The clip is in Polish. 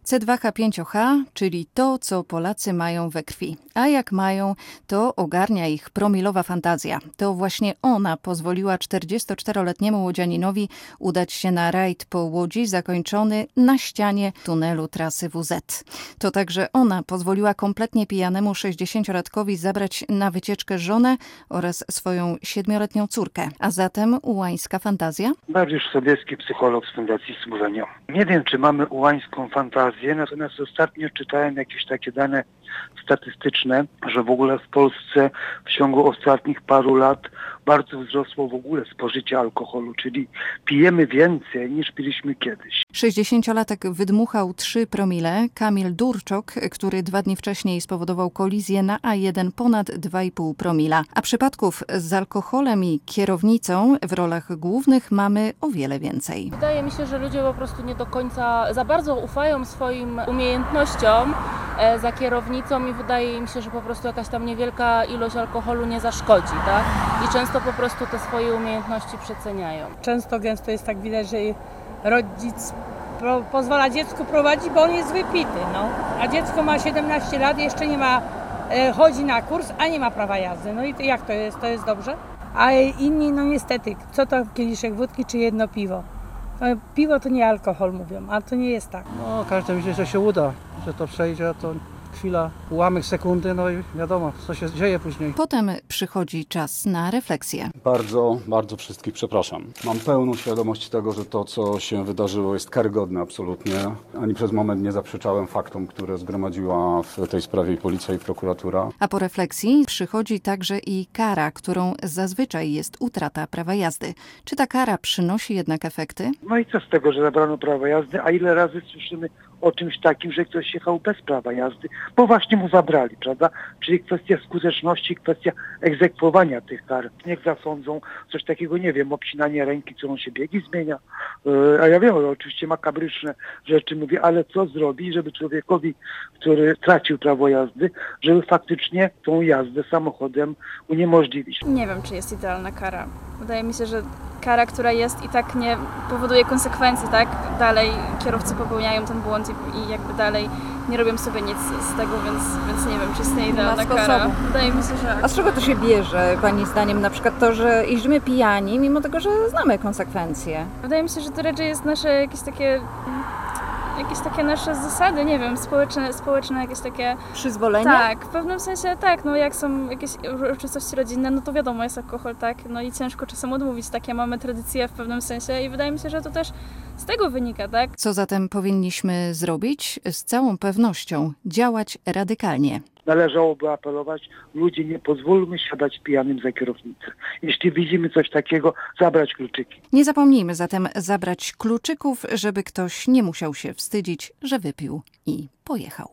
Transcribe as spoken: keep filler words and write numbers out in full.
C dwa H pięć O H, czyli to, co Polacy mają we krwi. A jak mają, to ogarnia ich promilowa fantazja. To właśnie ona pozwoliła czterdziestoczteroletniemu łodzianinowi udać się na rajd po Łodzi zakończony na ścianie tunelu trasy W Z. To także ona pozwoliła kompletnie pijanemu sześćdziesięciolatkowi zabrać na wycieczkę żonę oraz swoją siedmioletnią córkę. A zatem ułańska fantazja? Dariusz Sobieski, psycholog z Fundacji Służenia. Nie wiem, czy mamy ułańską fantazję, natomiast ostatnio czytałem jakieś takie dane statystyczne, że w ogóle w Polsce w ciągu ostatnich paru lat bardzo wzrosło w ogóle spożycie alkoholu, czyli pijemy więcej niż piliśmy kiedyś. sześćdziesięciolatek wydmuchał trzy promile. Kamil Durczok, który dwa dni wcześniej spowodował kolizję na A jeden ponad dwa i pół promila. A przypadków z alkoholem i kierownicą w rolach głównych mamy o wiele więcej. Wydaje mi się, że ludzie po prostu nie do końca za bardzo ufają swoim umiejętnościom za kierownicą i wydaje mi się, że po prostu jakaś tam niewielka ilość alkoholu nie zaszkodzi, tak? I często po prostu te swoje umiejętności przeceniają. Często, gęsto jest tak widać, że rodzic pro, pozwala dziecku prowadzić, bo on jest wypity, no. A dziecko ma siedemnaście lat, jeszcze nie ma, e, chodzi na kurs, a nie ma prawa jazdy. No i to, jak to jest? To jest dobrze? A inni, no niestety, co to kieliszek wódki czy jedno piwo? No, piwo to nie alkohol, mówią, a to nie jest tak. No, każdy myśli, że się uda, że to przejdzie, to chwila, ułamek sekundy, no i wiadomo, co się dzieje później. Potem przychodzi czas na refleksję. Bardzo, bardzo wszystkich przepraszam. Mam pełną świadomość tego, że to, co się wydarzyło, jest karygodne absolutnie. Ani przez moment nie zaprzeczałem faktom, które zgromadziła w tej sprawie i policja, i prokuratura. A po refleksji przychodzi także i kara, którą zazwyczaj jest utrata prawa jazdy. Czy ta kara przynosi jednak efekty? No i co z tego, że zabrano prawo jazdy, a ile razy słyszymy o czymś takim, że ktoś jechał bez prawa jazdy, bo właśnie mu zabrali, prawda? Czyli kwestia skuteczności, kwestia egzekwowania tych kar. Niech zasądzą coś takiego, nie wiem, obcinanie ręki, którą się biegi zmienia. Yy, a ja wiem, że oczywiście makabryczne rzeczy mówię, ale co zrobi, żeby człowiekowi, który tracił prawo jazdy, żeby faktycznie tą jazdę samochodem uniemożliwić. Nie wiem, czy jest idealna kara. Wydaje mi się, że kara, która jest i tak nie powoduje konsekwencji, tak? Dalej kierowcy popełniają ten błąd i, i jakby dalej nie robią sobie nic z tego, więc, więc nie wiem, czy jest nie idealna kara. Wydaje mi się, że... A z czego to się bierze, Pani zdaniem, na przykład to, że jeździmy pijani, mimo tego, że znamy konsekwencje? Wydaje mi się, że to raczej jest nasze jakieś takie... jakieś takie nasze zasady, nie wiem, społeczne, społeczne jakieś takie... Przyzwolenie? Tak, w pewnym sensie tak, no jak są jakieś uroczystości rodzinne, no to wiadomo, jest alkohol, tak, no i ciężko czasem odmówić, takie mamy tradycje w pewnym sensie i wydaje mi się, że to też z tego wynika, tak? Co zatem powinniśmy zrobić? Z całą pewnością działać radykalnie. Należałoby apelować, ludzie, nie pozwólmy siadać pijanym za kierownicę. Jeśli widzimy coś takiego, zabrać kluczyki. Nie zapomnijmy zatem zabrać kluczyków, żeby ktoś nie musiał się wstydzić, że wypił i pojechał.